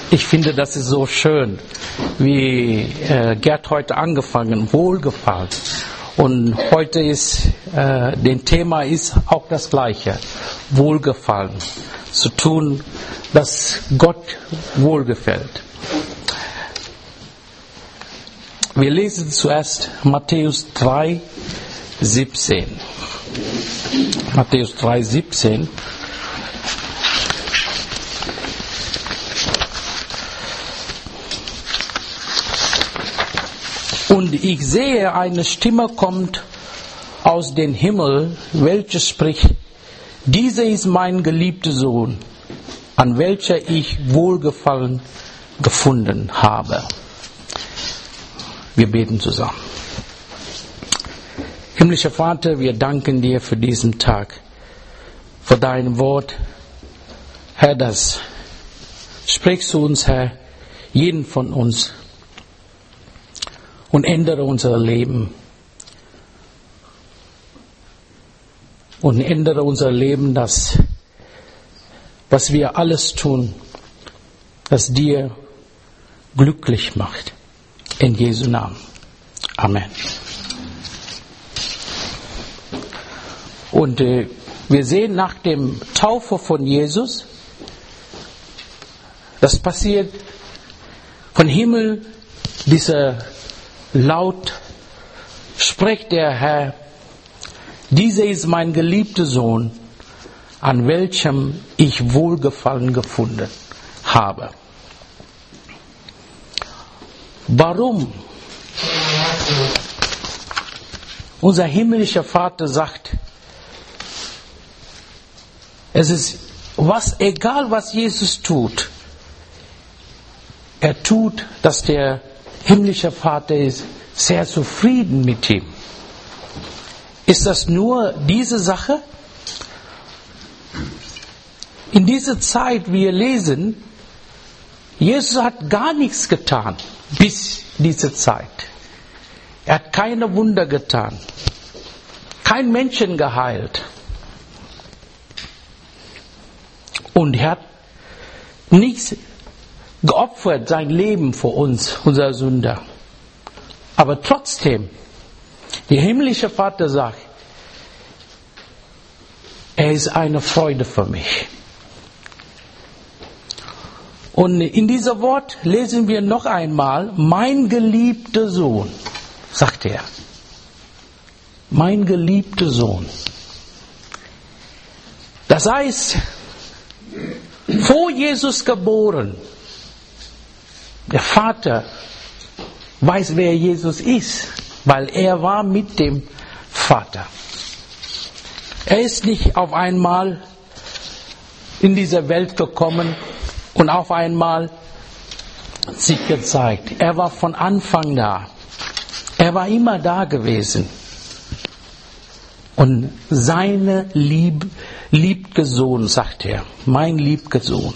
Ich finde, das ist so schön, wie Gerd heute angefangen, Wohlgefallen. Und heute ist, das Thema ist auch das Gleiche, Wohlgefallen. Zu tun, dass Gott wohlgefällt. Wir lesen zuerst Matthäus 3, 17. Matthäus 3, 17. Und ich sehe, eine Stimme kommt aus dem Himmel, welche spricht: Dieser ist mein geliebter Sohn, an welcher ich Wohlgefallen gefunden habe. Wir beten zusammen. Himmlischer Vater, wir danken dir für diesen Tag, für dein Wort. Herr, das sprichst zu uns, Herr, jeden von uns, und ändere unser Leben. Und ändere unser Leben, das, was wir alles tun, das dir glücklich macht. In Jesu Namen. Amen. Und wir sehen nach dem Taufe von Jesus, das passiert von Himmel, dieser Laut spricht der Herr: Dieser ist mein geliebter Sohn, an welchem ich Wohlgefallen gefunden habe. Warum? Unser himmlischer Vater sagt, es ist egal was Jesus tut, er tut, dass der himmlische Vater ist sehr zufrieden mit ihm. Ist das nur diese Sache? In dieser Zeit, wir lesen, Jesus hat gar nichts getan bis diese Zeit. Er hat keine Wunder getan, kein Menschen geheilt. Und er hat nichts geopfert, sein Leben für uns, unser Sünder. Aber trotzdem, der himmlische Vater sagt, er ist eine Freude für mich. Und in diesem Wort lesen wir noch einmal, mein geliebter Sohn, sagt er. Mein geliebter Sohn. Das heißt, vor Jesus geboren, der Vater weiß, wer Jesus ist, weil er war mit dem Vater. Er ist nicht auf einmal in diese Welt gekommen und auf einmal sich gezeigt. Er war von Anfang da. Er war immer da gewesen. Und seine liebger Sohn, sagt er, mein liebger Sohn.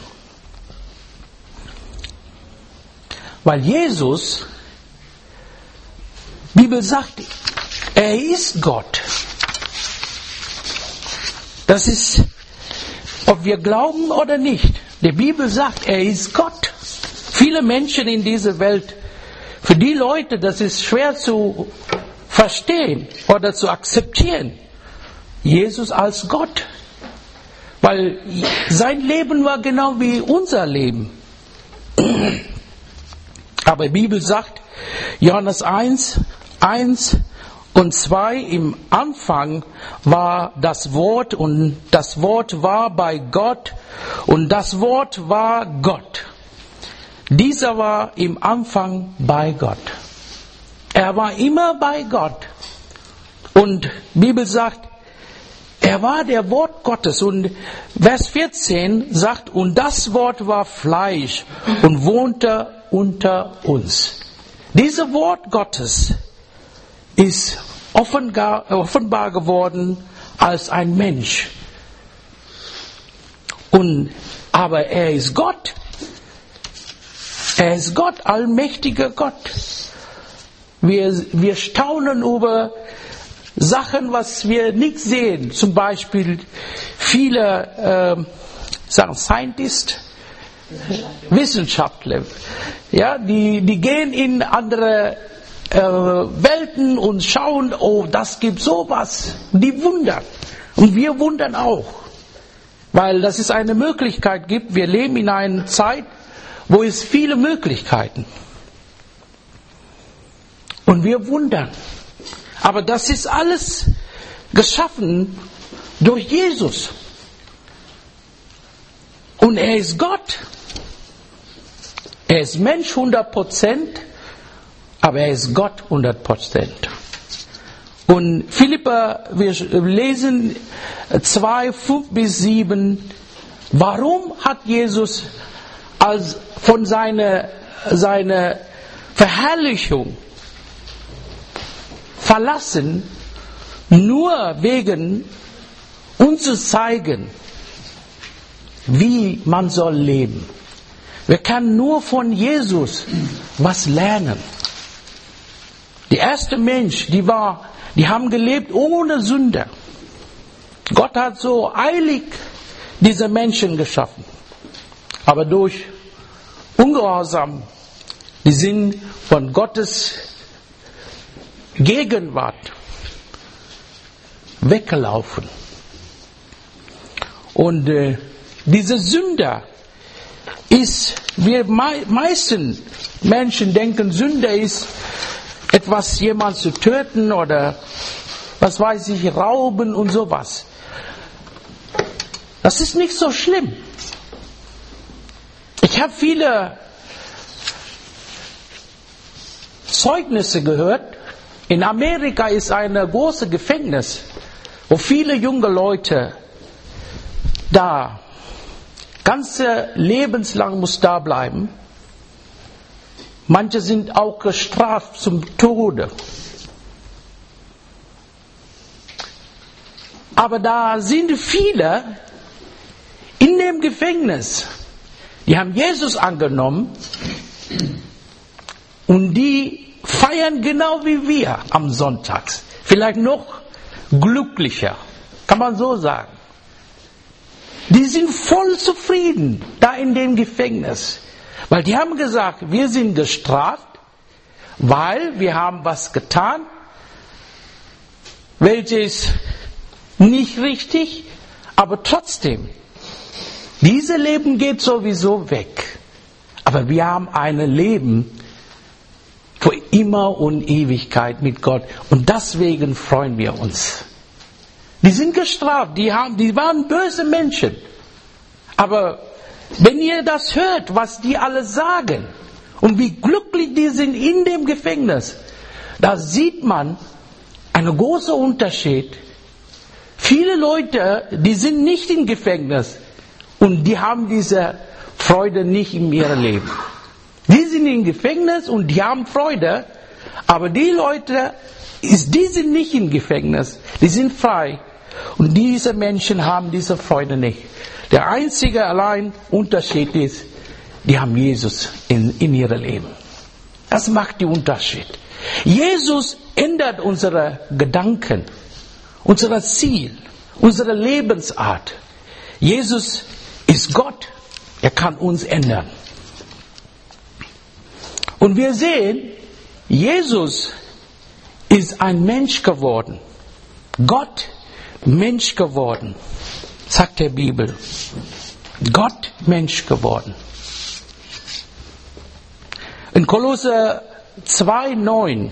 Weil Jesus, die Bibel sagt, er ist Gott. Das ist, ob wir glauben oder nicht. Die Bibel sagt, er ist Gott. Viele Menschen in dieser Welt, für die Leute, das ist schwer zu verstehen oder zu akzeptieren. Jesus als Gott. Weil sein Leben war genau wie unser Leben. Aber die Bibel sagt, Johannes 1 und 2, im Anfang war das Wort und das Wort war bei Gott und das Wort war Gott. Dieser war im Anfang bei Gott. Er war immer bei Gott. Und die Bibel sagt, er war der Wort Gottes. Und Vers 14 sagt, und das Wort war Fleisch und wohnte unter uns. Dieses Wort Gottes ist offenbar geworden als ein Mensch. Aber er ist Gott. Er ist Gott, allmächtiger Gott. Wir staunen über Sachen, was wir nicht sehen. Zum Beispiel viele Scientists, Wissenschaftler. Ja, die gehen in andere Welten und schauen, oh, das gibt sowas. Die wundern. Und wir wundern auch. Weil das es eine Möglichkeit gibt. Wir leben in einer Zeit, wo es viele Möglichkeiten. Und wir wundern. Aber das ist alles geschaffen durch Jesus. Und er ist Gott. Er ist Mensch 100%, aber er ist Gott 100%. Und Philipper, wir lesen 2, 5 bis 7, warum hat Jesus von seiner Verherrlichung verlassen, nur wegen uns zu zeigen, wie man soll leben. Wir können nur von Jesus was lernen. Die ersten Menschen, die haben gelebt ohne Sünde. Gott hat so eilig diese Menschen geschaffen. Aber durch Ungehorsam, die sind von Gottes Gegenwart weggelaufen. Und diese Sünder ist, wir meisten Menschen denken, Sünde ist etwas, jemand zu töten oder was weiß ich, rauben und sowas. Das ist nicht so schlimm. Ich habe viele Zeugnisse gehört. In Amerika ist ein großes Gefängnis, wo viele junge Leute da ganze lebenslang muss da bleiben. Manche sind auch gestraft zum Tode. Aber da sind viele in dem Gefängnis, die haben Jesus angenommen und die feiern genau wie wir am Sonntag. Vielleicht noch glücklicher, kann man so sagen. Die sind voll zufrieden da in dem Gefängnis. Weil die haben gesagt, wir sind gestraft, weil wir haben was getan, welches nicht richtig, aber trotzdem, dieses Leben geht sowieso weg. Aber wir haben ein Leben für immer und Ewigkeit mit Gott. Und deswegen freuen wir uns. Die sind gestraft, die waren böse Menschen. Aber wenn ihr das hört, was die alle sagen und wie glücklich die sind in dem Gefängnis, da sieht man einen großen Unterschied. Viele Leute, die sind nicht im Gefängnis und die haben diese Freude nicht in ihrem Leben. Die sind im Gefängnis und die haben Freude, aber die Leute, die sind nicht im Gefängnis, die sind frei. Und diese Menschen haben diese Freude nicht. Der einzige allein Unterschied ist, die haben Jesus in ihrem Leben. Das macht den Unterschied. Jesus ändert unsere Gedanken, unser Ziel, unsere Lebensart. Jesus ist Gott. Er kann uns ändern. Und wir sehen, Jesus ist ein Mensch geworden. Gott Mensch geworden, sagt der Bibel. Gott Mensch geworden. In Kolosser 2,9.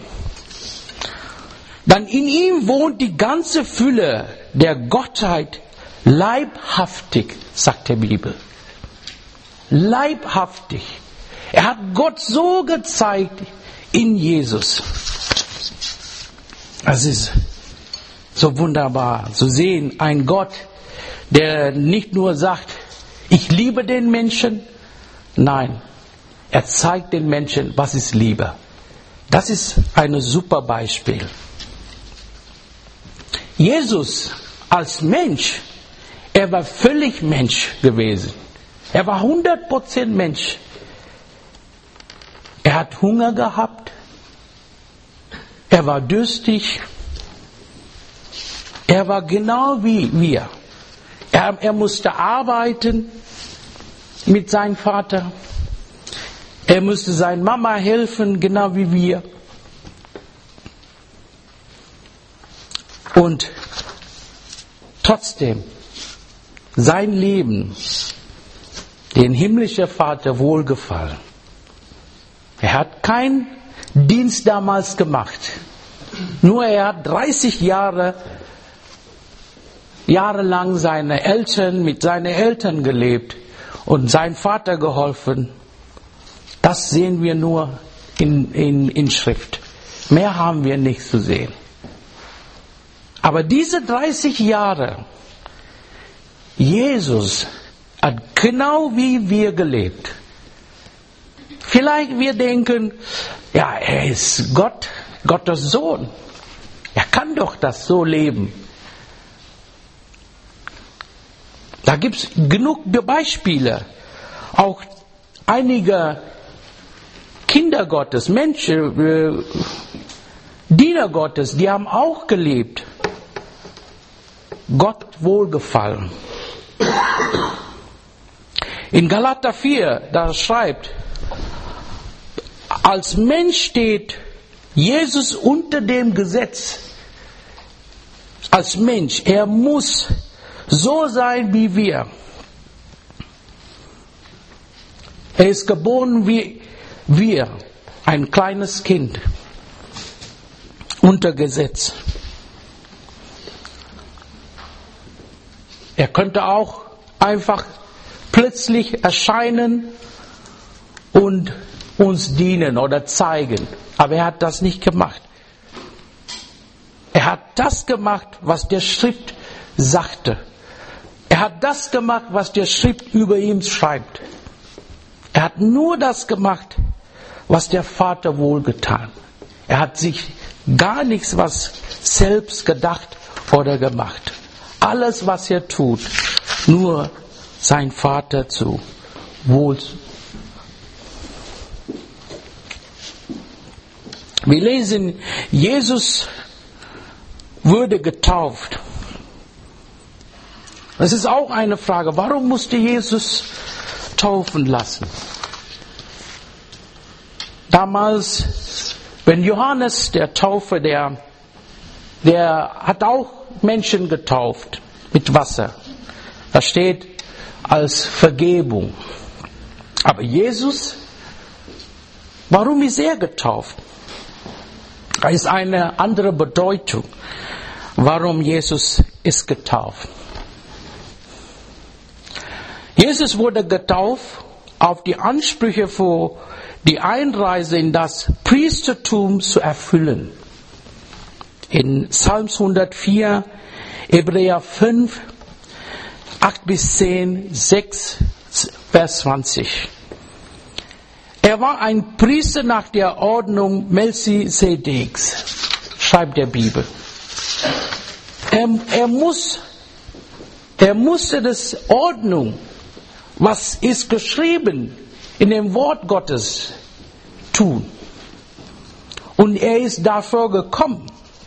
Dann in ihm wohnt die ganze Fülle der Gottheit leibhaftig, sagt der Bibel. Leibhaftig. Er hat Gott so gezeigt in Jesus. Es ist so wunderbar zu sehen, ein Gott, der nicht nur sagt, ich liebe den Menschen, nein, er zeigt den Menschen, was ist Liebe. Das ist ein super Beispiel. Jesus als Mensch, er war völlig Mensch gewesen. Er war 100% Mensch. Er hat Hunger gehabt. Er war durstig. Er war genau wie wir. Er musste arbeiten. mit seinem Vater. Er musste seiner Mama helfen, genau wie wir. Und trotzdem, sein Leben, den himmlischen Vater wohlgefallen. Er hat keinen Dienst damals gemacht. Nur er hat 30 Jahre lang mit seinen Eltern gelebt und seinem Vater geholfen. Das sehen wir nur in Schrift. Mehr haben wir nicht zu sehen. Aber diese 30 Jahre, Jesus hat genau wie wir gelebt. Vielleicht wir denken, ja, er ist Gottes Sohn. Er kann doch das so leben. Da gibt es genug Beispiele. Auch einige Kinder Gottes, Menschen, Diener Gottes, die haben auch gelebt. Gott wohlgefallen. In Galater 4, da schreibt, als Mensch steht Jesus unter dem Gesetz. Als Mensch, er muss so sein wie wir. Er ist geboren wie wir, ein kleines Kind, unter Gesetz. Er könnte auch einfach plötzlich erscheinen und uns dienen oder zeigen. Aber er hat das nicht gemacht. Er hat das gemacht, was der Schrift sagte. Er hat das gemacht, was der Schrift über ihn schreibt. Er hat nur das gemacht, was der Vater wohlgetan. Er hat sich gar nichts was selbst gedacht oder gemacht. Alles, was er tut, nur sein Vater zu wohl. Wir lesen, Jesus wurde getauft. Das ist auch eine Frage. Warum musste Jesus taufen lassen? Damals, wenn Johannes, der Täufer, der hat auch Menschen getauft mit Wasser. Das steht als Vergebung. Aber Jesus, warum ist er getauft? Da ist eine andere Bedeutung, warum Jesus ist getauft. Jesus wurde getauft auf die Ansprüche für die Einreise in das Priestertum zu erfüllen. In Psalms 104, Hebräer 5, 8-10, 6, Vers 20. Er war ein Priester nach der Ordnung Melchisedeks, schreibt der Bibel. Er musste das Ordnung, was ist geschrieben in dem Wort Gottes, tun. Und er ist dafür gekommen.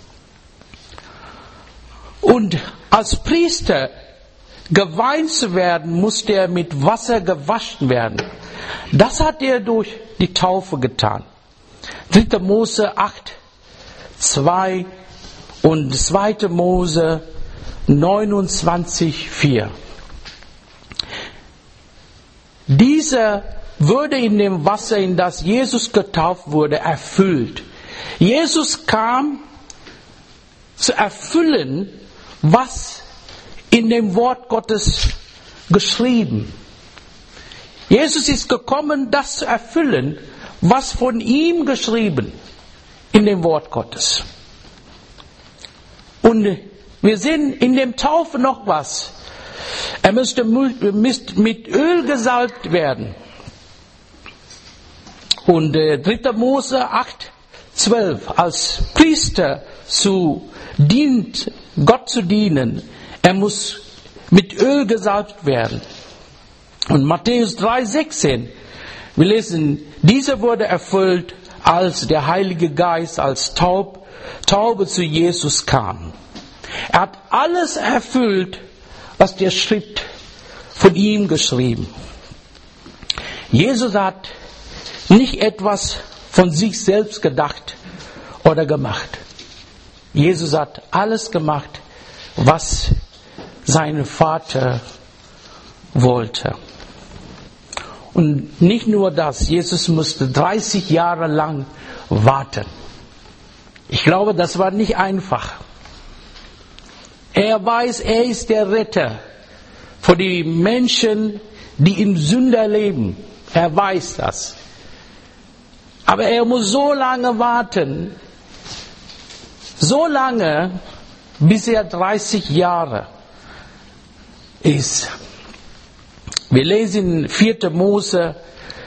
Und als Priester geweiht zu werden, musste er mit Wasser gewaschen werden. Das hat er durch die Taufe getan. 3. Mose 8, 2 und 2. Mose 29, 4. Dieser wurde in dem Wasser, in das Jesus getauft wurde, erfüllt. Jesus kam zu erfüllen, was in dem Wort Gottes geschrieben. Jesus ist gekommen, das zu erfüllen, was von ihm geschrieben in dem Wort Gottes. Und wir sehen in dem Taufe noch was. Er müsste mit Öl gesalbt werden. Und 3. Mose 8, 12, als Priester Gott zu dienen, er muss mit Öl gesalbt werden. Und Matthäus 3, 16, wir lesen, dieser wurde erfüllt, als der Heilige Geist als Taube zu Jesus kam. Er hat alles erfüllt, was der Schrift von ihm geschrieben. Jesus hat nicht etwas von sich selbst gedacht oder gemacht. Jesus hat alles gemacht, was sein Vater wollte. Und nicht nur das, Jesus musste 30 Jahre lang warten. Ich glaube, das war nicht einfach. Er weiß, er ist der Retter für die Menschen, die im Sünder leben. Er weiß das. Aber er muss so lange warten, so lange, bis er 30 Jahre ist. Wir lesen in 4. Mose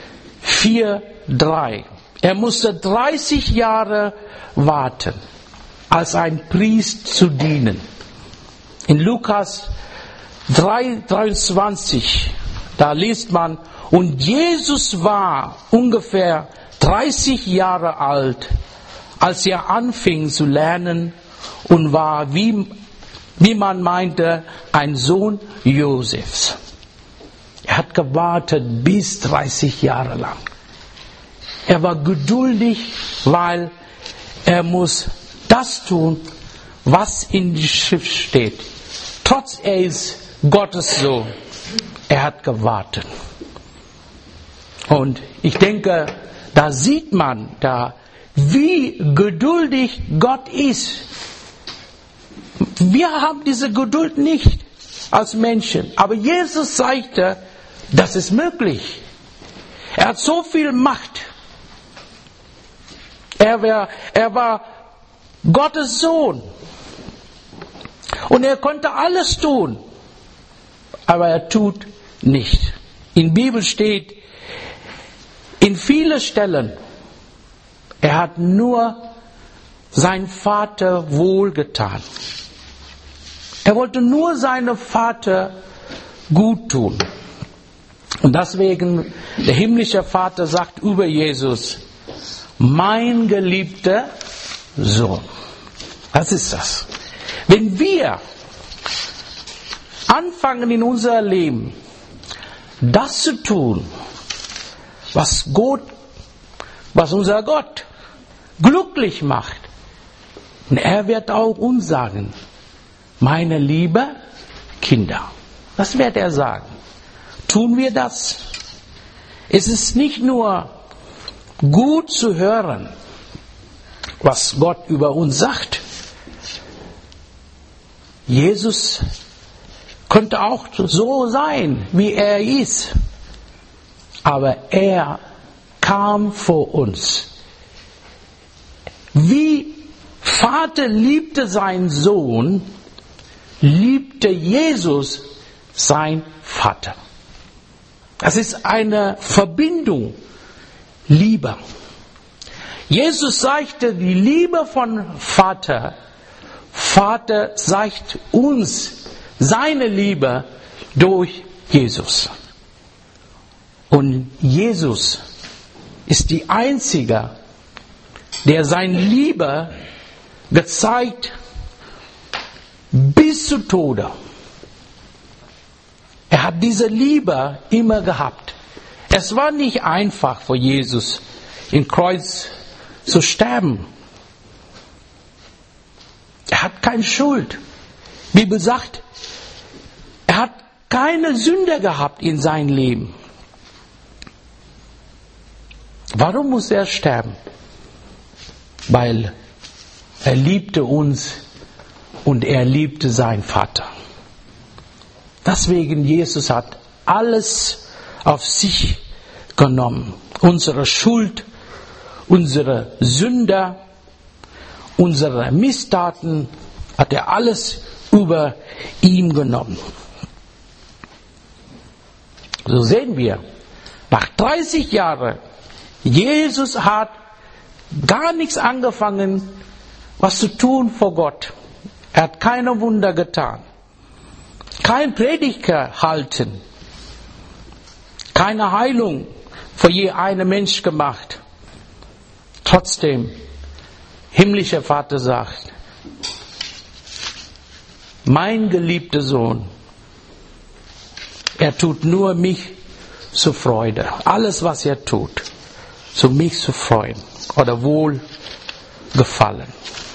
4,3. Er musste 30 Jahre warten, als ein Priester zu dienen. In Lukas 3,23, da liest man, und Jesus war ungefähr 30 Jahre alt, als er anfing zu lernen und war, wie man meinte, ein Sohn Josefs. Er hat gewartet bis 30 Jahre lang. Er war geduldig, weil er muss das tun, was in der Schrift steht. Trotz er ist Gottes Sohn. Er hat gewartet. Und ich denke, da sieht man, wie geduldig Gott ist. Wir haben diese Geduld nicht als Menschen. Aber Jesus zeigte, das ist möglich. Er hat so viel Macht. Er war Gottes Sohn. Und er konnte alles tun. Aber er tut nicht. In der Bibel steht, in vielen Stellen, er hat nur seinem Vater wohlgetan. Er wollte nur seinem Vater gut tun. Und deswegen, der himmlische Vater sagt über Jesus, mein geliebter Sohn. Was ist das? Wenn wir anfangen in unser Leben, das zu tun, was unser Gott glücklich macht, und er wird auch uns sagen, meine lieben Kinder. Das wird er sagen. Tun wir das? Es ist nicht nur gut zu hören, was Gott über uns sagt. Jesus könnte auch so sein, wie er ist. Aber er kam vor uns. Wie Vater liebte seinen Sohn, liebte Jesus sein Vater. Das ist eine Verbindung, Liebe. Jesus zeigte die Liebe von Vater. Vater zeigt uns seine Liebe durch Jesus. Und Jesus ist die Einzige, der seine Liebe gezeigt bis zu Tode. Er hat diese Liebe immer gehabt. Es war nicht einfach für Jesus, im Kreuz zu sterben. Er hat keine Schuld. Die Bibel sagt, er hat keine Sünde gehabt in seinem Leben. Warum muss er sterben? Weil er liebte uns und er liebte seinen Vater. Deswegen Jesus hat alles auf sich genommen. Unsere Schuld, unsere Sünder, unsere Misstaten hat er alles über ihn genommen. So sehen wir, nach 30 Jahren, Jesus hat gar nichts angefangen, was zu tun vor Gott. Er hat keine Wunder getan. Kein Prediger halten. Keine Heilung für je einen Mensch gemacht. Trotzdem, himmlischer Vater sagt, mein geliebter Sohn, er tut nur mich zur Freude. Alles, was er tut, so mich zu freuen oder wohlgefallen.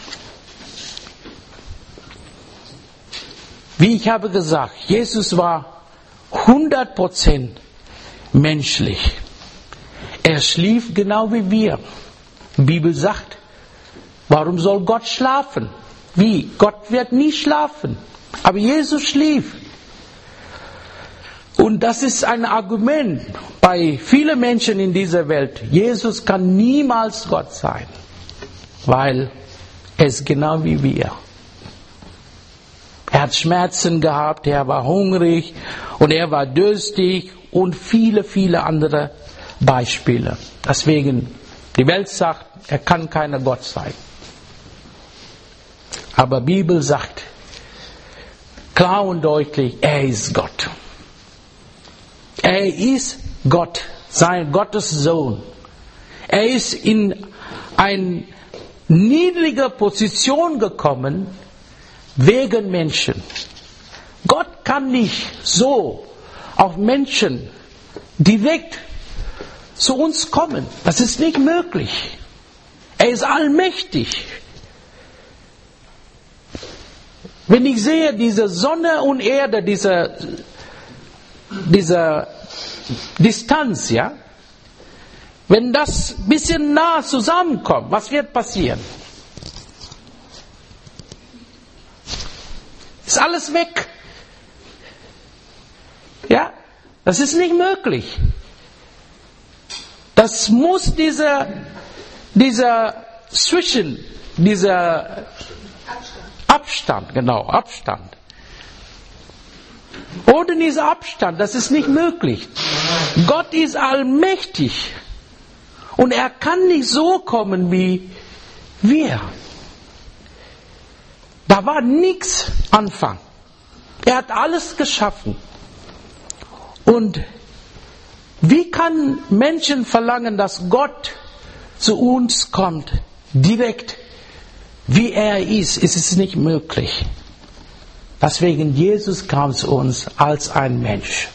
Wie ich habe gesagt, Jesus war 100% menschlich. Er schlief genau wie wir. Die Bibel sagt, warum soll Gott schlafen? Wie? Gott wird nie schlafen. Aber Jesus schlief. Und das ist ein Argument bei vielen Menschen in dieser Welt. Jesus kann niemals Gott sein, weil er ist genau wie wir. Er hat Schmerzen gehabt, er war hungrig und er war durstig und viele, viele andere Beispiele. Deswegen, die Welt sagt, er kann keiner Gott sein. Aber die Bibel sagt klar und deutlich, er ist Gott. Er ist Gott, sein Gottes Sohn. Er ist in eine niedrige Position gekommen wegen Menschen. Gott kann nicht so auf Menschen direkt zu uns kommen. Das ist nicht möglich. Er ist allmächtig. Wenn ich sehe, diese Sonne und Erde, diese Distanz, ja, wenn das ein bisschen nah zusammenkommt, was wird passieren? Ist alles weg. Ja, das ist nicht möglich. Das muss dieser Abstand, genau, Abstand. Ohne diesen Abstand, das ist nicht möglich. Gott ist allmächtig. Und er kann nicht so kommen wie wir. Da war nichts Anfang. Er hat alles geschaffen. Und wie kann Menschen verlangen, dass Gott zu uns kommt, direkt, wie er ist? Es ist nicht möglich. Deswegen, Jesus kam zu uns als ein Mensch.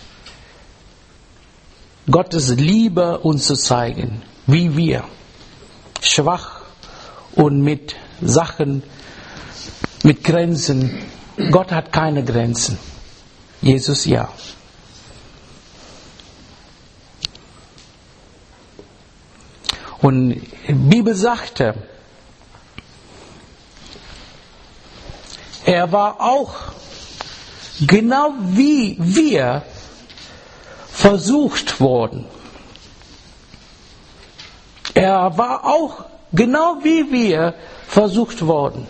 Gottes Liebe uns zu zeigen, wie wir, schwach und mit Sachen, mit Grenzen. Gott hat keine Grenzen. Jesus ja. Und die Bibel sagte, er war auch genau wie wir versucht worden. Er war auch genau wie wir versucht worden.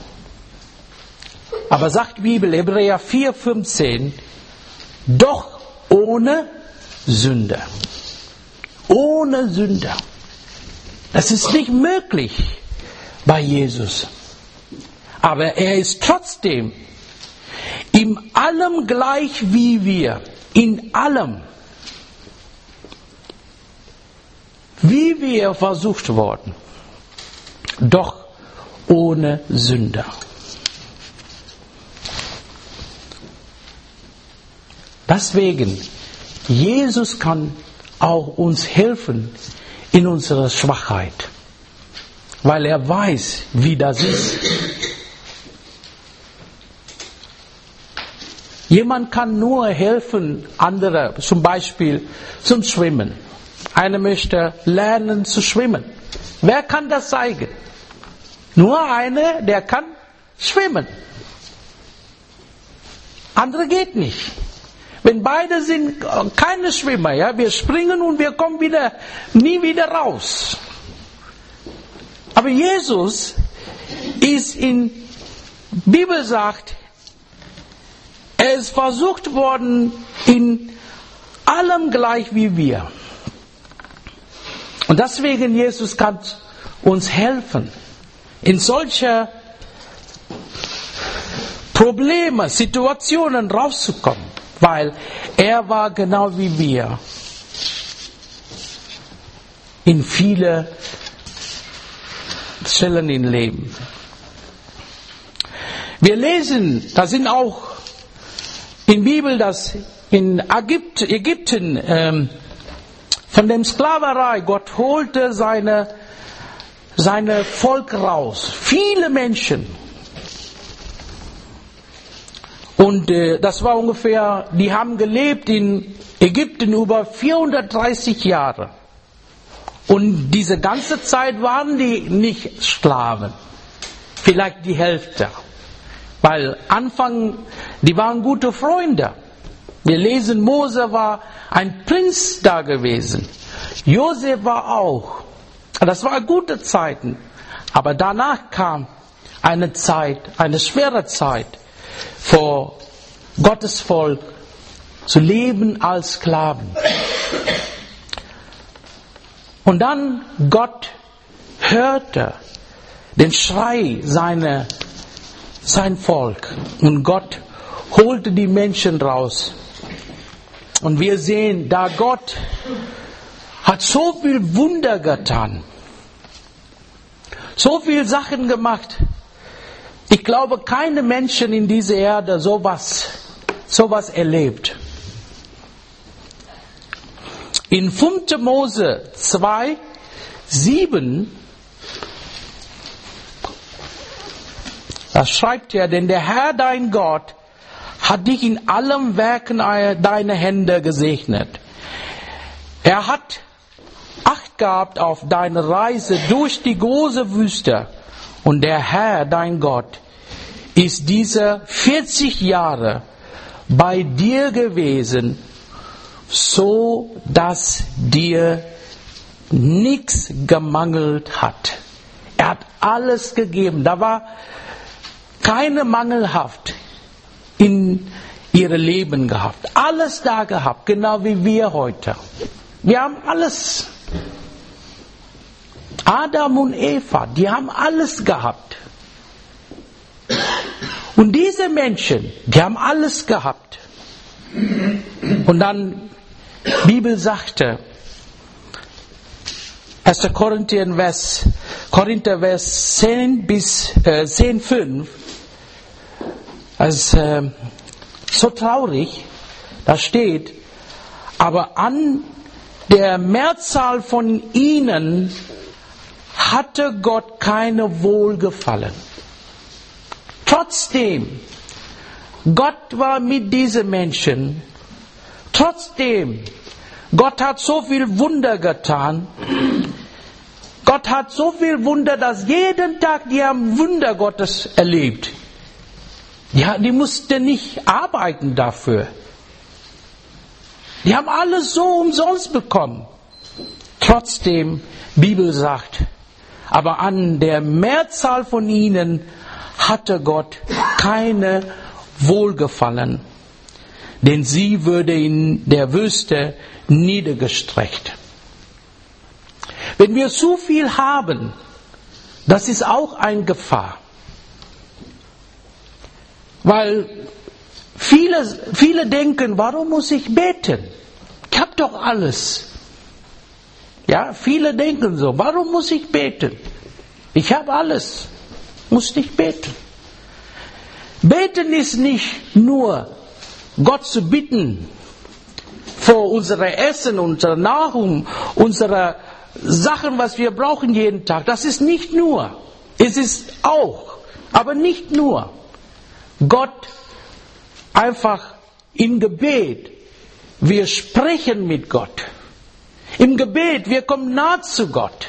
Aber sagt die Bibel, Hebräer 4,15, doch ohne Sünde. Ohne Sünde. Das ist nicht möglich bei Jesus. Aber er ist trotzdem in allem gleich wie wir. In allem. Wie wir versucht worden. Doch ohne Sünde. Deswegen, Jesus kann auch uns helfen in unserer Schwachheit. Weil er weiß, wie das ist. Jemand kann nur helfen, andere, zum Beispiel zum Schwimmen. Einer möchte lernen zu schwimmen. Wer kann das zeigen? Nur einer, der kann schwimmen. Andere geht nicht. Wenn beide sind keine Schwimmer, ja, wir springen und wir kommen nie wieder raus. Aber Jesus ist in Bibel sagt, er ist versucht worden in allem gleich wie wir. Und deswegen Jesus kann uns helfen, in solche Probleme, Situationen rauszukommen. Weil er war genau wie wir in viele Stellen im Leben. Wir lesen, da sind auch in der Bibel, dass in Ägypten von der Sklaverei. Gott holte seine Volk raus. Viele Menschen. Und das war ungefähr, die haben gelebt in Ägypten über 430 Jahre. Und diese ganze Zeit waren die nicht Sklaven. Vielleicht die Hälfte. Weil Anfang, die waren gute Freunde. Wir lesen, Mose war ein Prinz da gewesen. Josef war auch. Das waren gute Zeiten. Aber danach kam eine Zeit, eine schwere Zeit, vor Gottes Volk zu leben als Sklaven. Und dann Gott hörte den Schrei sein Volk. Und Gott holte die Menschen raus. Und wir sehen, da Gott hat so viel Wunder getan, so viel Sachen gemacht. Ich glaube, keine Menschen in dieser Erde sowas erlebt. In 5. Mose 2, 7, da schreibt er, denn der Herr dein Gott hat dich in allem Werken deiner Hände gesegnet. Er hat Acht gehabt auf deine Reise durch die große Wüste. Und der Herr, dein Gott, ist diese 40 Jahre bei dir gewesen, so dass dir nichts gemangelt hat. Er hat alles gegeben. Da war keine mangelhaft in ihrem Leben gehabt. Alles da gehabt, genau wie wir heute. Wir haben alles. Adam und Eva, die haben alles gehabt. Und diese Menschen, die haben alles gehabt. Und dann, die Bibel sagte, 1. Korinther Vers 10 bis 10,5, das ist so traurig, da steht, aber an der Mehrzahl von ihnen hatte Gott keine Wohlgefallen. Trotzdem, Gott war mit diesen Menschen. Trotzdem, Gott hat so viel Wunder getan. Gott hat so viel Wunder, dass jeden Tag die haben Wunder Gottes erlebt. Ja, die mussten nicht arbeiten dafür. Die haben alles so umsonst bekommen. Trotzdem, Bibel sagt, aber an der Mehrzahl von ihnen hatte Gott keine Wohlgefallen, denn sie würde in der Wüste niedergestreckt. Wenn wir zu viel haben, das ist auch eine Gefahr. Weil viele denken, warum muss ich beten? Ich habe doch alles. Ja, viele denken so, warum muss ich beten? Ich habe alles, muss nicht beten. Beten ist nicht nur Gott zu bitten für unser Essen, unsere Nahrung, unsere Sachen, was wir brauchen jeden Tag. Das ist nicht nur. Es ist auch, aber nicht nur. Gott einfach im Gebet. Wir sprechen mit Gott. Im Gebet, wir kommen nah zu Gott.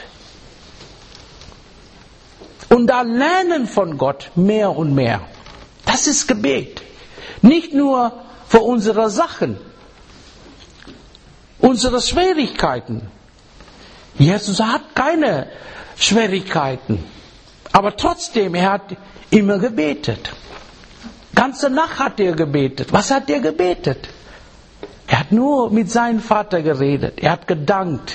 Und da lernen von Gott mehr und mehr. Das ist Gebet. Nicht nur für unsere Sachen, unsere Schwierigkeiten. Jesus hat keine Schwierigkeiten. Aber trotzdem, er hat immer gebetet. Ganze Nacht hat er gebetet. Was hat er gebetet? Er hat nur mit seinem Vater geredet. Er hat gedankt.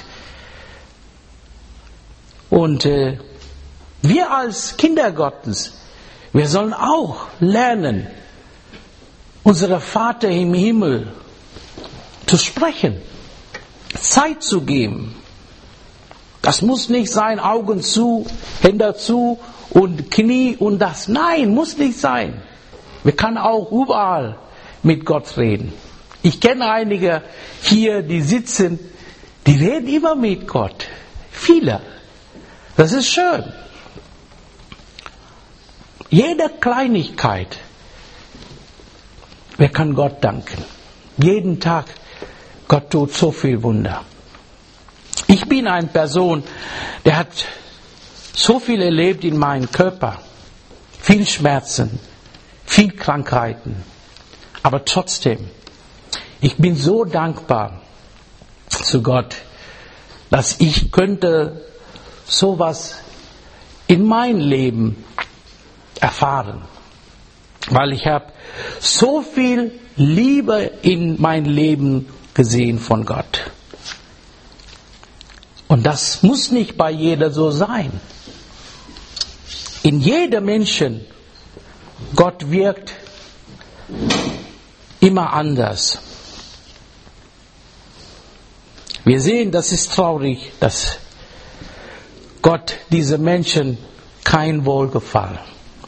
Und wir als Kinder Gottes, wir sollen auch lernen, unserem Vater im Himmel zu sprechen, Zeit zu geben. Das muss nicht sein, Augen zu, Hände zu und Knie und das. Nein, muss nicht sein. Wir können auch überall mit Gott reden. Ich kenne einige hier, die sitzen die reden immer mit Gott. Viele. Das ist schön. Jede Kleinigkeit, wer kann Gott danken? Jeden Tag, Gott tut so viel Wunder. Ich bin eine Person, der hat so viel erlebt in meinem Körper. Viel Schmerzen, viel Krankheiten. Aber trotzdem, ich bin so dankbar zu Gott, dass ich könnte sowas in mein Leben erfahren. Weil ich habe so viel Liebe in mein Leben gesehen von Gott. Und das muss nicht bei jeder so sein. In jedem Menschen, Gott wirkt immer anders. Wir sehen, das ist traurig, dass Gott diese Menschen kein Wohlgefallen.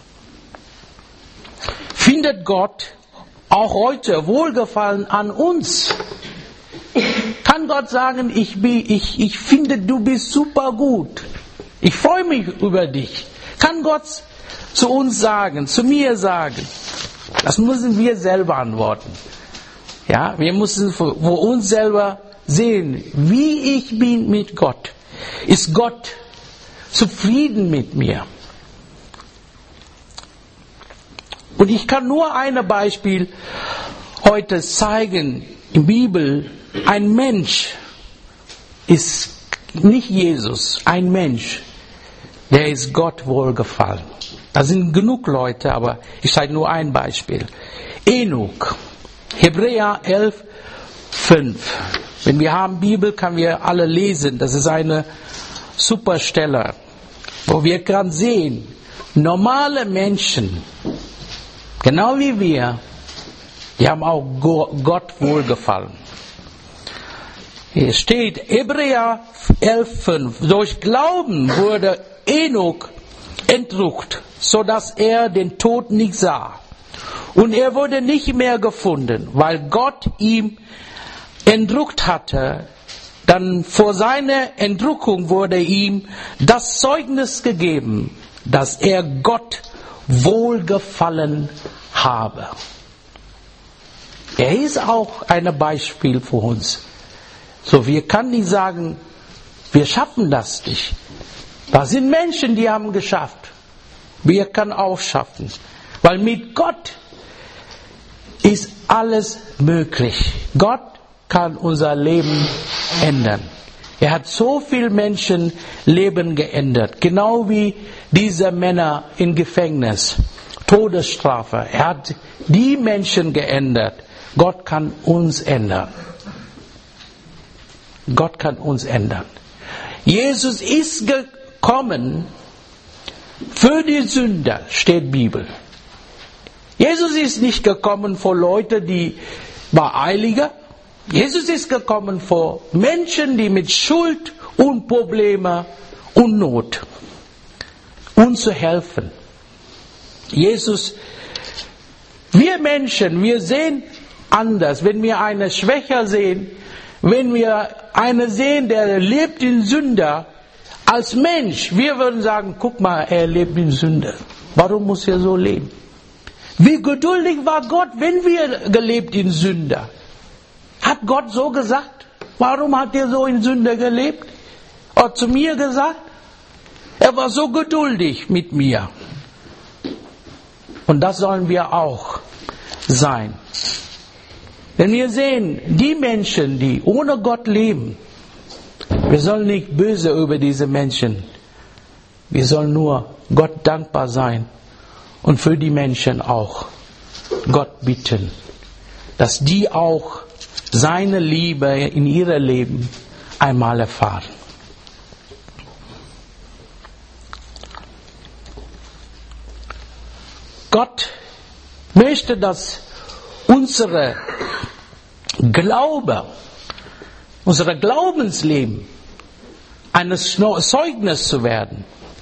Findet Gott auch heute Wohlgefallen an uns? Kann Gott sagen, ich finde, du bist super gut. Ich freue mich über dich. Kann Gott zu uns sagen, zu mir sagen? Das müssen wir selber antworten. Ja, wir müssen für uns selber sehen, wie ich bin mit Gott. Ist Gott zufrieden mit mir? Und ich kann nur ein Beispiel heute zeigen. In der Bibel, ein Mensch ist nicht Jesus, ein Mensch, der ist Gott wohlgefallen. Da sind genug Leute, aber ich zeige nur ein Beispiel. Enok, Hebräer 11,5. Wenn wir haben Bibel, können wir alle lesen. Das ist eine super Stelle, wo wir gerade sehen, normale Menschen, genau wie wir, die haben auch Gott wohlgefallen. Hier steht Hebräer 11,5. Durch Glauben wurde Enok entrückt, so dass er den Tod nicht sah. Und er wurde nicht mehr gefunden, weil Gott ihm entrückt hatte. Dann vor seiner Entrückung wurde ihm das Zeugnis gegeben, dass er Gott wohlgefallen habe. Er ist auch ein Beispiel für uns. So, wir können nicht sagen, wir schaffen das nicht. Das sind Menschen, die haben geschafft. Wir können auch schaffen. Weil mit Gott ist alles möglich. Gott kann unser Leben ändern. Er hat so viel Menschenleben geändert. Genau wie diese Männer im Gefängnis. Todesstrafe. Er hat die Menschen geändert. Gott kann uns ändern. Gott kann uns ändern. Jesus ist gekommen für die Sünder, steht Bibel. Jesus ist nicht gekommen für Leute, die beeiligen. Jesus ist gekommen für Menschen, die mit Schuld und Probleme und Not uns zu helfen. Jesus, wir Menschen, wir sehen anders. Wenn wir eine Schwäche sehen, wenn wir einen sehen, der lebt in Sünder, als Mensch, wir würden sagen, guck mal, er lebt in Sünder. Warum muss er so leben? Wie geduldig war Gott, wenn wir gelebt in Sünder? Hat Gott so gesagt? Warum hat er so in Sünder gelebt? Hat zu mir gesagt? Er war so geduldig mit mir. Und das sollen wir auch sein. Wenn wir sehen, die Menschen, die ohne Gott leben, wir sollen nicht böse über diese Menschen. Wir sollen nur Gott dankbar sein und für die Menschen auch Gott bitten, dass die auch seine Liebe in ihrem Leben einmal erfahren. Gott möchte, dass unser Glaubensleben ein Zeugnis zu werden.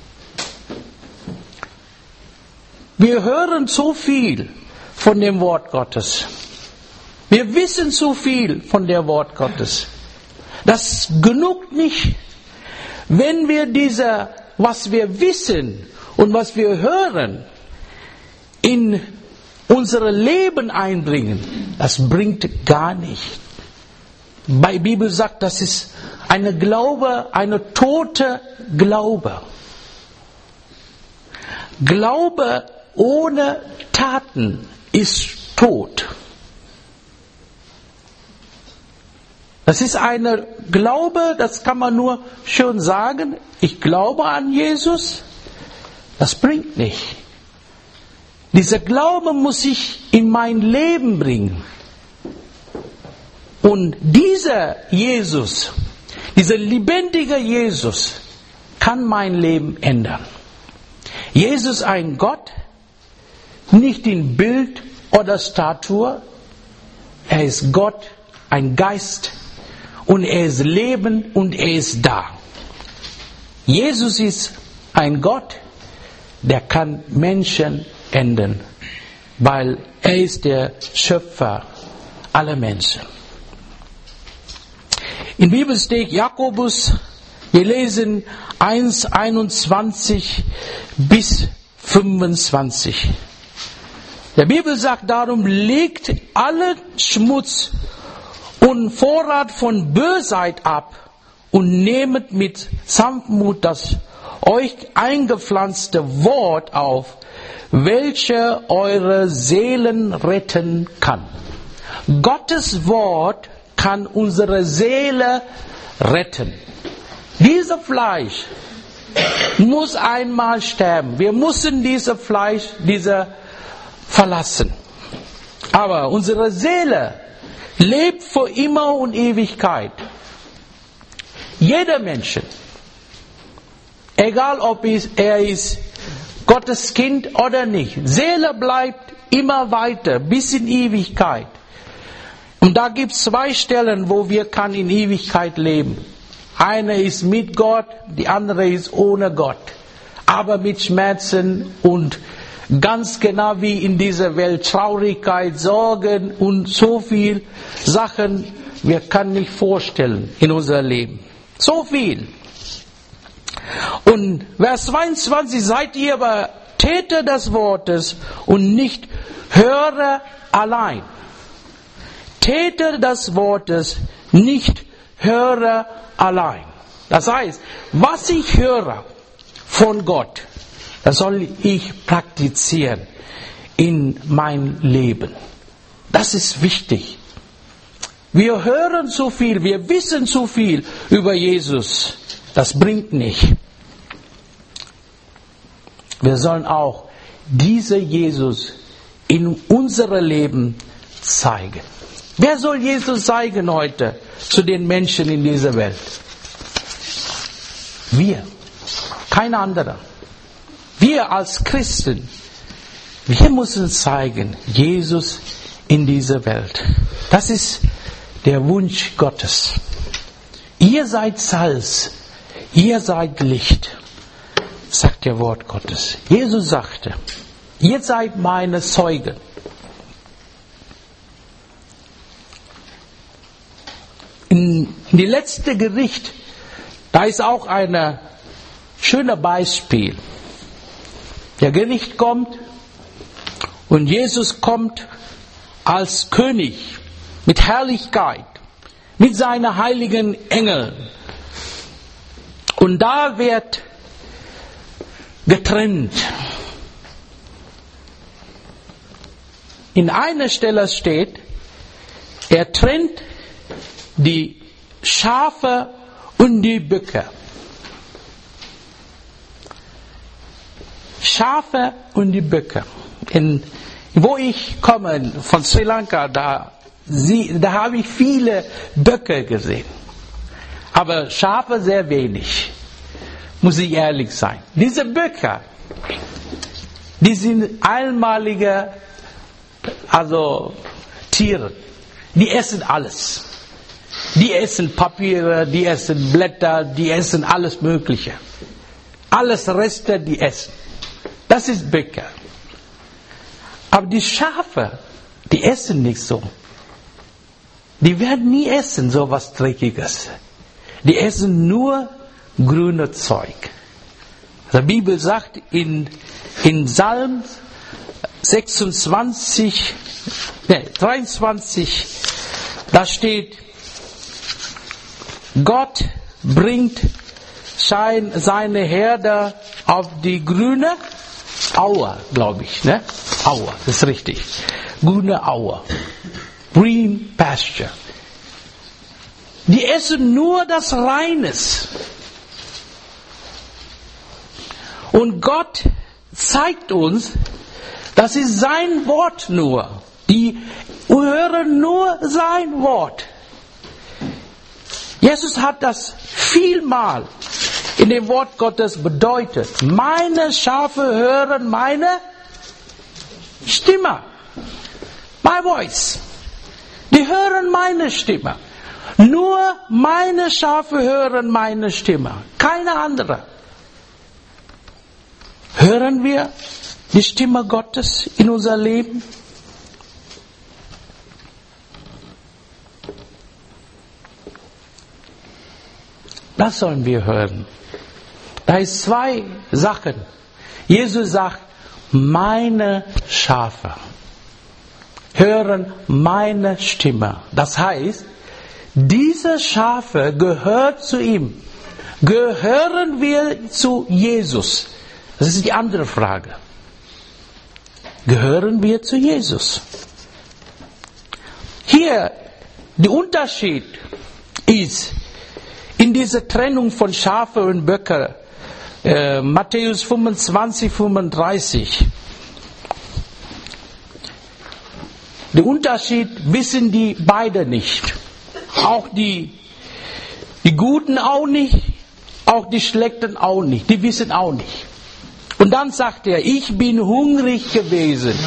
Wir hören so viel von dem Wort Gottes. Wir wissen so viel von dem Wort Gottes. Das genügt nicht, wenn wir was wir wissen und was wir hören, in unser Leben einbringen. Das bringt gar nicht. Die Bibel sagt, das ist eine tote Glaube. Glaube ohne Taten ist tot. Das ist eine Glaube, das kann man nur schön sagen, ich glaube an Jesus, das bringt nicht. Dieser Glaube muss ich in mein Leben bringen. Und dieser Jesus, dieser lebendige Jesus, kann mein Leben ändern. Jesus ist ein Gott, nicht in Bild oder Statue. Er ist Gott, ein Geist. Und er ist Leben und er ist da. Jesus ist ein Gott, der kann Menschen ändern, weil er ist der Schöpfer aller Menschen. In der Bibel steht Jakobus, wir lesen 1,21 bis 25. Der Bibel sagt darum, legt alle Schmutz und Vorrat von Bösheit ab und nehmet mit Sanftmut das euch eingepflanzte Wort auf, welche eure Seelen retten kann. Gottes Wort kann unsere Seele retten. Dieses Fleisch muss einmal sterben. Wir müssen dieses Fleisch, verlassen. Aber unsere Seele lebt für immer und Ewigkeit. Jeder Mensch, egal ob er ist Gottes Kind oder nicht, Seele bleibt immer weiter bis in Ewigkeit. Und da gibt es 2 Stellen, wo wir in Ewigkeit leben. Eine ist mit Gott, die andere ist ohne Gott. Aber mit Schmerzen und ganz genau wie in dieser Welt Traurigkeit, Sorgen und so viel Sachen, wir können nicht vorstellen in unser Leben. So viel. Und Vers 22, seid ihr aber Täter des Wortes und nicht Hörer allein. Täter des Wortes, nicht Hörer allein. Das heißt, was ich höre von Gott, das soll ich praktizieren in mein Leben. Das ist wichtig. Wir hören zu viel, wir wissen zu viel über Jesus. Das bringt nicht. Wir sollen auch diesen Jesus in unserem Leben zeigen. Wer soll Jesus zeigen heute zu den Menschen in dieser Welt? Wir. Kein anderer. Wir als Christen, wir müssen zeigen, Jesus in dieser Welt. Das ist der Wunsch Gottes. Ihr seid Salz, ihr seid Licht, sagt der Wort Gottes. Jesus sagte, ihr seid meine Zeugen. In die letzte Gericht, da ist auch ein schönes Beispiel. Der Gericht kommt und Jesus kommt als König mit Herrlichkeit, mit seinen heiligen Engeln. Und da wird getrennt. In einer Stelle steht, er trennt die Schafe und die Böcke. Schafe und die Böcke. Wo ich komme, von Sri Lanka, da habe ich viele Böcke gesehen. Aber Schafe sehr wenig. Muss ich ehrlich sein. Diese Böcke, die sind einmalige, Tiere. Die essen alles. Die essen Papiere, die essen Blätter, die essen alles Mögliche. Alles Reste, die essen. Das ist Böcke. Aber die Schafe, die essen nicht so. Die werden nie essen, so was Dreckiges. die essen nur grüne Zeug. Die Bibel sagt in Psalm 23, da steht, Gott bringt seine Herde auf die grüne Aue, glaube ich, ne? Aue, das ist richtig. Grüne Aue. Green Pasture. Die essen nur das Reines. Und Gott zeigt uns, das ist sein Wort nur. Die hören nur sein Wort. Jesus hat das vielmal in dem Wort Gottes bedeutet. Meine Schafe hören meine Stimme. My voice. Die hören meine Stimme. Nur meine Schafe hören meine Stimme. Keine andere. Hören wir die Stimme Gottes in unser Leben? Das sollen wir hören. Da ist zwei Sachen. Jesus sagt, meine Schafe hören meine Stimme. Das heißt, diese Schafe gehört zu ihm. Gehören wir zu Jesus? Das ist die andere Frage. Gehören wir zu Jesus? Hier, der Unterschied ist, in dieser Trennung von Schafe und Böcke, Matthäus 25, 35. Den Unterschied wissen die beide nicht. Auch die Guten auch nicht, auch die Schlechten auch nicht. Die wissen auch nicht. Und dann sagt er, ich bin hungrig gewesen.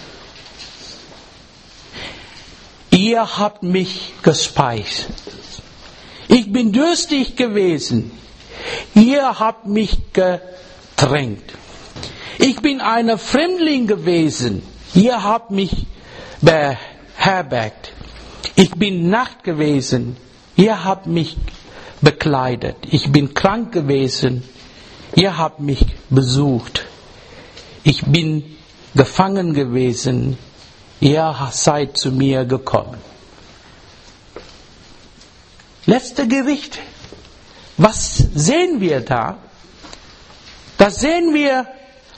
Ihr habt mich gespeist. Ich bin durstig gewesen. Ihr habt mich getränkt. Ich bin ein Fremdling gewesen. Ihr habt mich beherbergt. Ich bin nackt gewesen. Ihr habt mich bekleidet. Ich bin krank gewesen. Ihr habt mich besucht. Ich bin gefangen gewesen. Ihr seid zu mir gekommen. Letzte Gericht. Was sehen wir da? Da sehen wir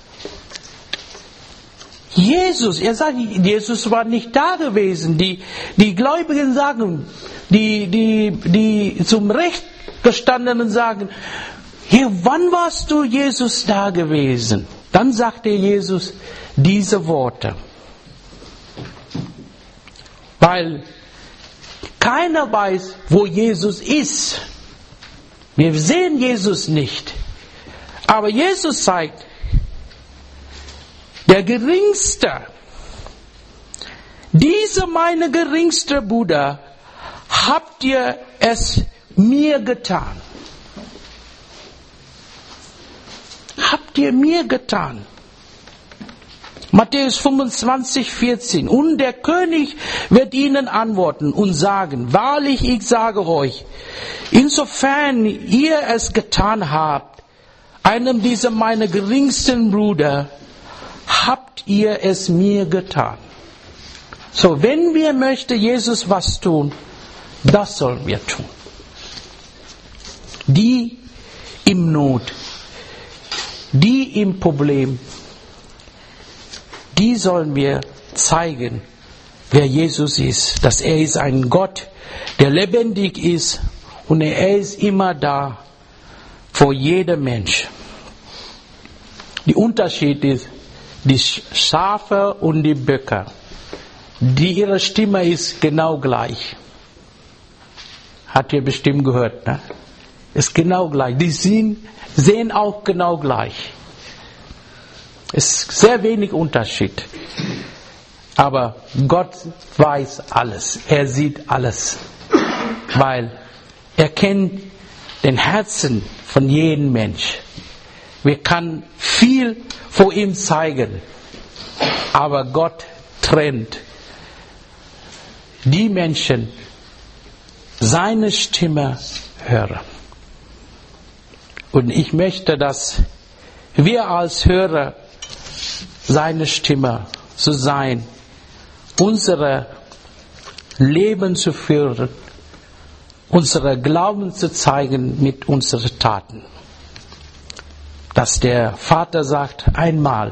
Jesus. Er sagt, Jesus war nicht da gewesen. Die Gläubigen sagen, die zum Recht gestandenen sagen, hier, wann warst du, Jesus, da gewesen? Dann sagte Jesus diese Worte. Weil keiner weiß, wo Jesus ist. Wir sehen Jesus nicht. Aber Jesus sagt, der Geringste, diese meine geringste Bruder, habt ihr es mir getan. Habt ihr mir getan. Matthäus 25, 14. Und der König wird ihnen antworten und sagen, wahrlich, ich sage euch, insofern ihr es getan habt, einem dieser meine geringsten Brüder, habt ihr es mir getan. So, wenn wir möchten Jesus was tun, das sollen wir tun. Die im Not, die im Problem, die sollen wir zeigen, wer Jesus ist. Dass er ist ein Gott, der lebendig ist und er ist immer da vor jedem Mensch. Der Unterschied ist, die Schafe und die Böcke, ihre Stimme ist genau gleich. Habt ihr bestimmt gehört, ne? Ist genau gleich. Die sehen auch genau gleich. Es ist sehr wenig Unterschied. Aber Gott weiß alles. Er sieht alles. Weil er kennt den Herzen von jedem Mensch. Wir können viel vor ihm zeigen. Aber Gott trennt die Menschen, seine Stimme hören. Und ich möchte, dass wir als Hörer seine Stimme zu sein, unsere Leben zu führen, unsere Glauben zu zeigen mit unseren Taten. Dass der Vater sagt einmal,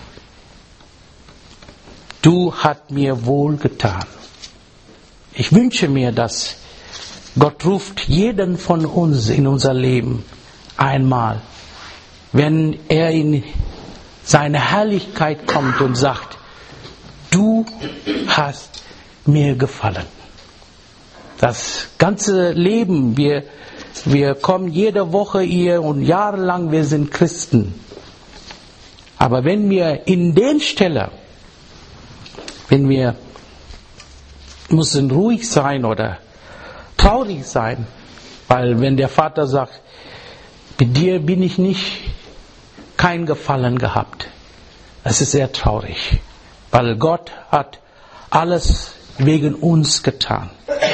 du hast mir wohlgetan. Ich wünsche mir, dass Gott ruft jeden von uns in unser Leben einmal, wenn er in seine Herrlichkeit kommt und sagt, du hast mir gefallen. Das ganze Leben, wir kommen jede Woche hier und jahrelang, wir sind Christen. Aber wenn wir in den Stelle, wenn wir müssen ruhig sein oder traurig sein, weil wenn der Vater sagt, mit dir bin ich nicht kein Gefallen gehabt. Das ist sehr traurig, weil Gott hat alles wegen uns getan.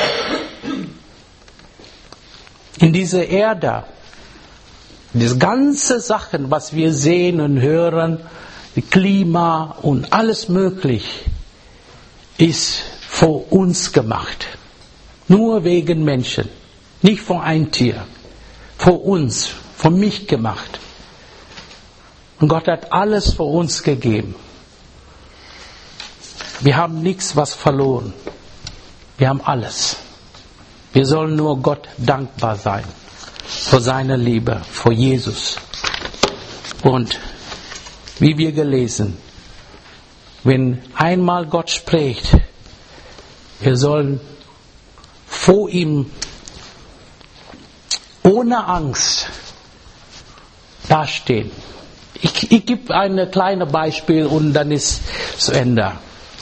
In dieser Erde, diese ganze Sachen, was wir sehen und hören, Klima und alles möglich, ist vor uns gemacht. Nur wegen Menschen, nicht von einem Tier, vor uns, von mich gemacht. Und Gott hat alles für uns gegeben. Wir haben nichts, was verloren. Wir haben alles. Wir sollen nur Gott dankbar sein für seine Liebe, für Jesus. Und wie wir gelesen, wenn einmal Gott spricht, wir sollen vor ihm ohne Angst dastehen. Ich gebe ein kleines Beispiel und dann ist es zu Ende.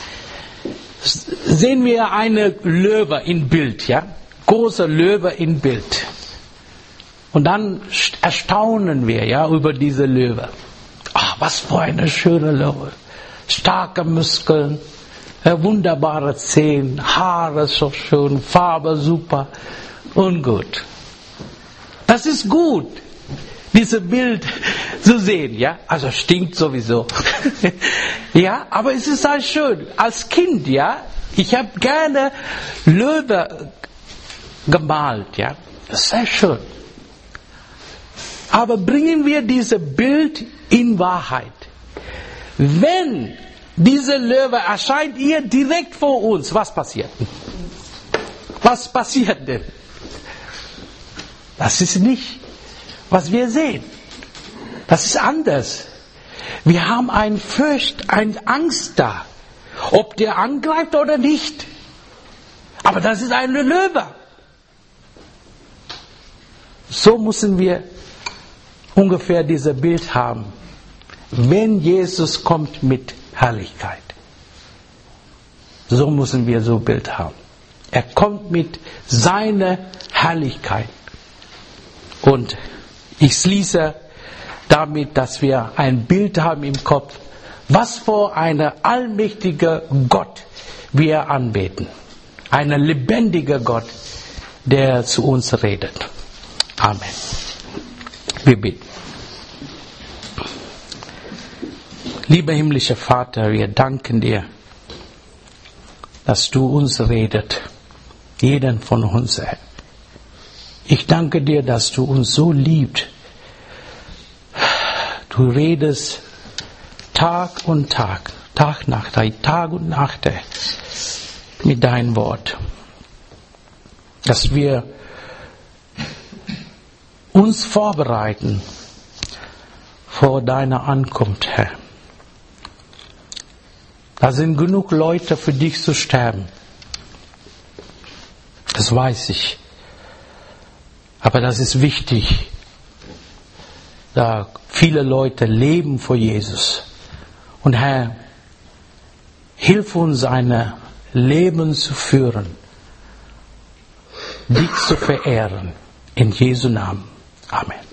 Sehen wir eine Löwe im Bild, ja? Große Löwe im Bild. Und dann erstaunen wir, ja, über diese Löwe. Ach, was für eine schöne Löwe. Starke Muskeln, wunderbare Zähne, Haare so schön, Farbe super und gut. Das ist gut, dieses Bild zu sehen, ja. Also stinkt sowieso. Ja, aber es ist halt schön. Als Kind, ja, ich habe gerne Löwe gemalt, ja. Das ist sehr schön. Aber bringen wir dieses Bild in Wahrheit. Wenn diese Löwe erscheint ihr direkt vor uns, was passiert? Was passiert denn? Das ist nicht, was wir sehen. Das ist anders. Wir haben eine Angst da, ob der angreift oder nicht. Aber das ist eine Löwe. So müssen wir ungefähr dieses Bild haben, wenn Jesus kommt mit Herrlichkeit. So müssen wir so ein Bild haben. Er kommt mit seiner Herrlichkeit. Und ich schließe damit, dass wir ein Bild haben im Kopf, was für einen allmächtigen Gott wir anbeten. Einen lebendigen Gott, der zu uns redet. Amen. Wir beten. Lieber himmlischer Vater, wir danken dir, dass du uns redet, jeden von uns. Ich danke dir, dass du uns so liebst. Du redest Tag und Tag, Tag und Nacht mit deinem Wort. Dass wir uns vorbereiten vor deiner Ankunft, Herr. Da sind genug Leute für dich zu sterben. Das weiß ich. Aber das ist wichtig, da viele Leute leben vor Jesus. Und Herr, hilf uns, ein Leben zu führen, dich zu verehren. In Jesu Namen. Amen.